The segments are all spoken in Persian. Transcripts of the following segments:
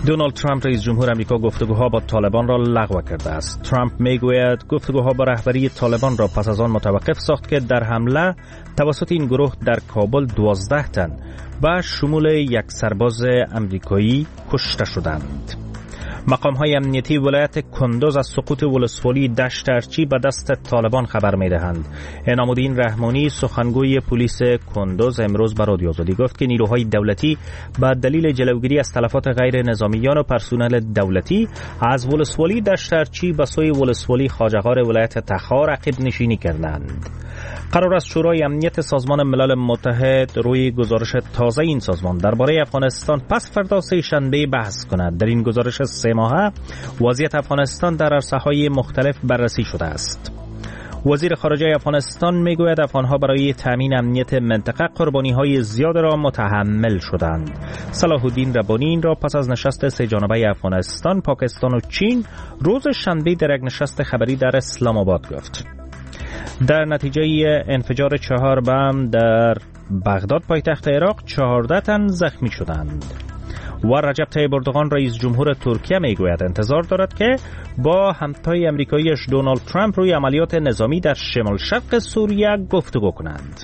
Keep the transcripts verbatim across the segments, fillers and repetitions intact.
دونالد ترامپ رئیس جمهور آمریکا گفتگوها با طالبان را لغو کرده است. ترامپ میگوید گفتگوها با رهبری طالبان را پس از آن متوقف ساخت که در حمله توسط این گروه در کابل دوازده تن و شمول یک سرباز آمریکایی کشته شدند. مقام‌های امنیتی ولایت کندوز از سقوط ولسوالی دشت ارچی به دست طالبان خبر می‌دهند. انعام‌الدین رحمانی سخنگوی پلیس کندوز امروز به رادیو آزادی گفت که نیروهای دولتی به دلیل جلوگیری از تلفات غیر نظامیان و پرسنل دولتی از ولسوالی دشت ارچی به سوی ولسوالی خواجه‌غار ولایت تخار عقب نشینی کردند. قرار است شورای امنیت سازمان ملل متحد روی گزارش تازه این سازمان درباره افغانستان پس فردا سه شنبه بحث کند. در این گزارش سه ماهه وضعیت افغانستان در عرصه‌های مختلف بررسی شده است. وزیر خارجه افغانستان میگوید افغانها برای تامین امنیت منطقه قربانی‌های زیاد را متحمل شدند. صلاح الدین ربانی این را پس از نشست سه جانبه افغانستان، پاکستان و چین روز شنبه در یک نشست خبری در اسلام آباد گفت. در نتیجه انفجار چهار بم در بغداد پایتخت عراق چهارده تن زخمی شدند. و رجب طیب اردوغان رئیس جمهور ترکیه میگوید انتظار دارد که با همتای امریکاییش دونالد ترامپ روی عملیات نظامی در شمال شرق سوریه گفتگو کنند.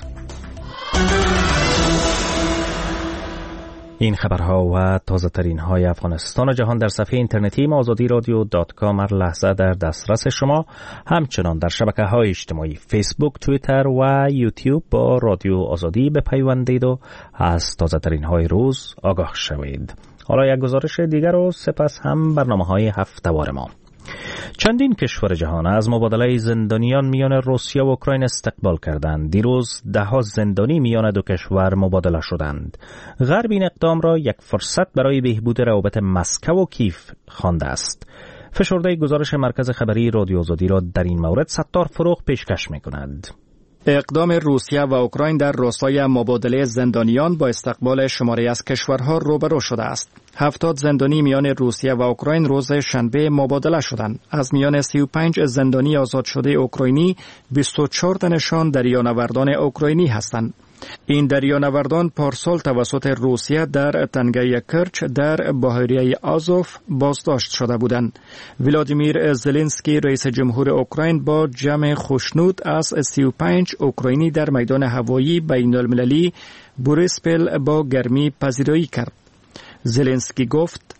این خبرها و تازه ترین های افغانستان و جهان در صفحه اینترنتی ما آزادی رادیو دات کام هر لحظه در دسترس شما، همچنان در شبکه های اجتماعی فیسبوک، توییتر و یوتیوب با رادیو آزادی بپیوندید و از تازه ترین های روز آگاه شوید. حالا یک گزارش دیگر و سپس هم برنامه های هفته‌وار ما. چندین کشور جهان از مبادله زندانیان میان روسیه و اوکراین استقبال کردند. دیروز ده ها زندانی میان دو کشور مبادله شدند. غرب این اقدام را یک فرصت برای بهبود روابط مسکو و کیف خوانده است. فشرده گزارش مرکز خبری رادیو آزادی را در این مورد ستار فروغ پیشکش می‌کند. اقدام روسیه و اوکراین در راستای مبادله زندانیان با استقبال شماری از کشورها روبرو شده است. هفتاد زندانی میان روسیه و اوکراین روز شنبه مبادله شدند. از میان سی و پنج زندانی آزاد شده اوکراینی، بیست و چهار تنشان دریانوردان اوکراینی هستند. این دریانوردان پارسال توسط روسیه در تنگه کرچ در بحیره آزوف بازداشت شده بودند. ولادیمیر زلنسکی رئیس جمهور اوکراین با جمع خوشنود از سی و پنج اوکراینی در میدان هوایی بین المللی بوریسپل با گرمی پذیرایی کرد. زلنسکی گفت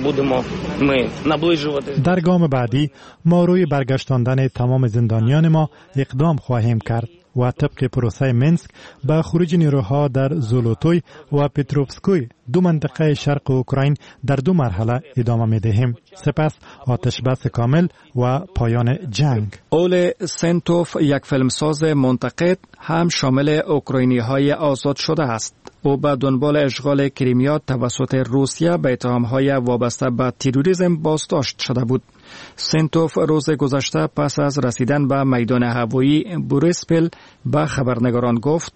در گام بعدی ما روی برگشتاندن تمام زندانیان ما اقدام خواهیم کرد و طبق پروسه منسک به خروج نیروها در زولوتوی و پتروفسکوی دو منطقه شرق اوکراین در دو مرحله ادامه می‌دهیم. سپس آتش بس کامل و پایان جنگ. اول سنتوف یک فیلمساز منتقد هم شامل اوکراینی‌های آزاد شده است. او به دنبال اشغال کریمیا توسط روسیه به اتهام‌های وابسته به تروریسم بازداشت شده بود. سنتوف روز گذشته پس از رسیدن به میدان هوایی بوریسپل به خبرنگاران گفت: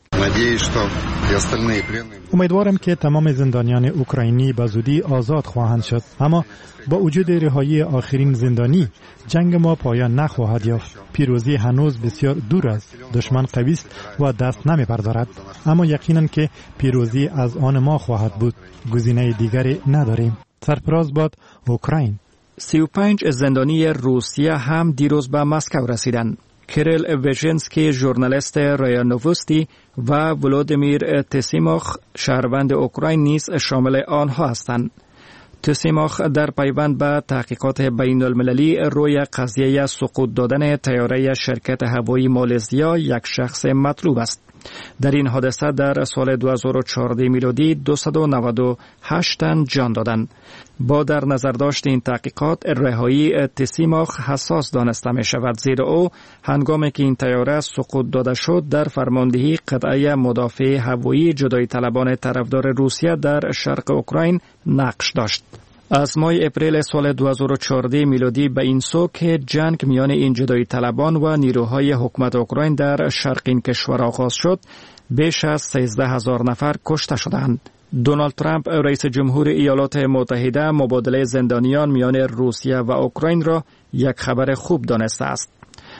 امیدوارم که تمام زندانیان اوکراینی به زودی آزاد خواهند شد، اما با وجود رهایی آخرین زندانی جنگ ما پایان نخواهد یافت. پیروزی هنوز بسیار دور است. دشمن قوی است و دست نمی‌پردارد، اما یقینا که پیروزی از آن ما خواهد بود. گزینه دیگری نداریم. سرفراز باد اوکراین. سی و پنج زندانی روسیه هم دیروز به مسکو رسیدند. کریل وژنسکی ژورنالیست رایا نووستی و ولودیمیر تسیموخ شهروند اوکراین نیز شامل آنها هستند. تسیموخ در پیوند به تحقیقات بین المللی روی قضیه سقوط دادن طیاره شرکت هوایی مالزیا یک شخص مطلوب است. در این حادثه در سال دو هزار و چهارده میلادی دویست و نود و هشت تن جان دادند. با در نظر داشت این تحقیقات، رهایی تسیموخ حساس دانسته می شود، زیرا او هنگامی که این طیاره سقوط داده شد در فرماندهی قطعه مدافع هوایی جدای طلبان طرفدار روسیه در شرق اوکراین نقش داشت. از ماه اپریل سال دو هزار و چهارده میلادی به این سو که جنگ میان این جدای طلبان و نیروهای حکومت اوکراین در شرق این کشور آغاز شد، بیش از سیزده هزار نفر کشته شدند. دونالد ترامپ رئیس جمهور ایالات متحده مبادله زندانیان میان روسیه و اوکراین را یک خبر خوب دانسته است.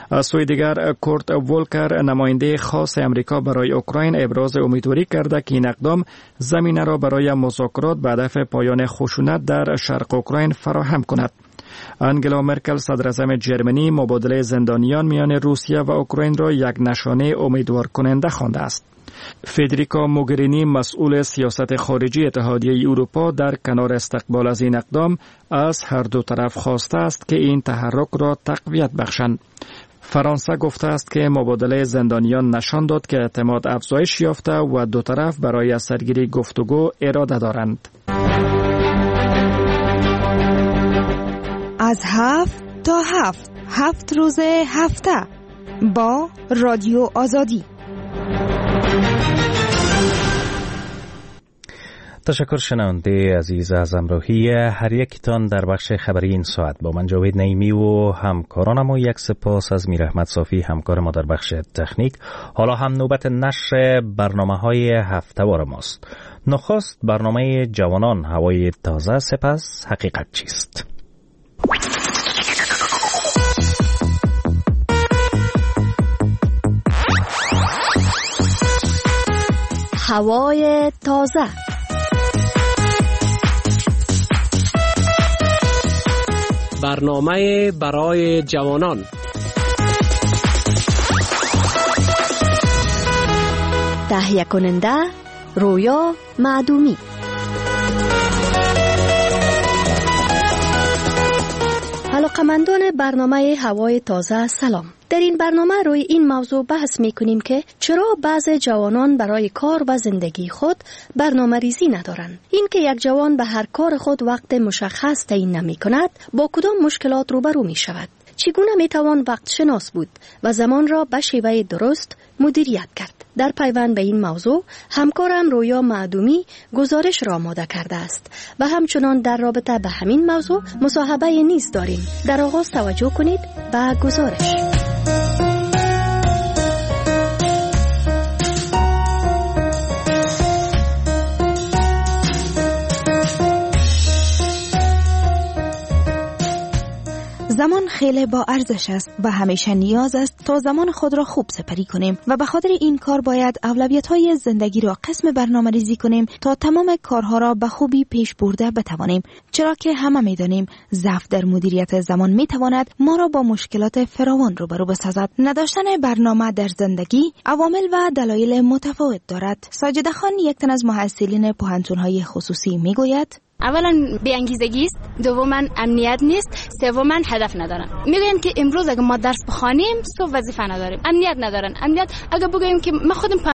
از سوی دیگر کورت وولکر نماینده خاص امریکا برای اوکراین ابراز امیدواری کرده که این اقدام زمینه را برای مذاکرات به هدف پایان خشونت در شرق اوکراین فراهم کند. انگلا مرکل صدراعظم جرمنی مبادله زندانیان میان روسیه و اوکراین را یک نشانه امیدوار کننده خوانده است. فدریکا موگرینی مسئول سیاست خارجی اتحادیه اروپا در کنار استقبال از این اقدام از هر دو طرف خواسته است که این تحرک را تقویت بخشند. فرانسه گفته است که مبادله زندانیان نشان داد که اعتماد افزایش یافته و دو طرف برای سرگیری گفتگو اراده دارند. از هفت تا هفت هفت روز هفته با رادیو آزادی. تشکر شنونده عزیز از همراهی هر یکتان در بخش خبری این ساعت. با من جاوید نعیمی و همکارانم و یک سپاس از میر احمد صافی همکار ما در بخش تکنیک. حالا هم نوبت نشر برنامه‌های هفته‌وار ماست. نخست برنامه جوانان هوای تازه، سپس حقیقت چیست. هوای تازه. برنامه برای جوانان. تهیه کننده رویا معدومی. علاقه‌مندان برنامه هوای تازه سلام. در این برنامه روی این موضوع بحث می کنیم که چرا بعضی جوانان برای کار و زندگی خود برنامه ریزی ندارند. این که یک جوان به هر کار خود وقت مشخص تعیین نمی کند با کدام مشکلات روبرو می شود. چگونه می توان وقت شناس بود و زمان را به شیوه درست مدیریت کرد. در پیوند به این موضوع همکارم رویا معدومی گزارش را آماده کرده است و همچنان در رابطه به همین موضوع مصاحبه نیز داریم. در آغاز توجه کنید به گزارش. زمان خیلی با ارزش است و همیشه نیاز است تا زمان خود را خوب سپری کنیم و به خاطر این کار باید اولویت‌های زندگی را قسم برنامه ریزی کنیم تا تمام کارها را به خوبی پیش برده بتوانیم، چرا که همه می‌دانیم ضعف در مدیریت زمان می‌تواند ما را با مشکلات فراوان روبرو بسازد. نداشتن برنامه در زندگی عوامل و دلایل متفاوت دارد. ساجده خان، یک تن از محصلین پوهنتون‌های خصوصی، می‌گوید: اولا بی انگیزگی است، دوما امنیت نیست، سوما هدف ندارن. میگن که امروز اگه ما درس بخوانیم صبح وظیفه نداریم. امنیت ندارن. امنیت اگه بگیم که ما خودم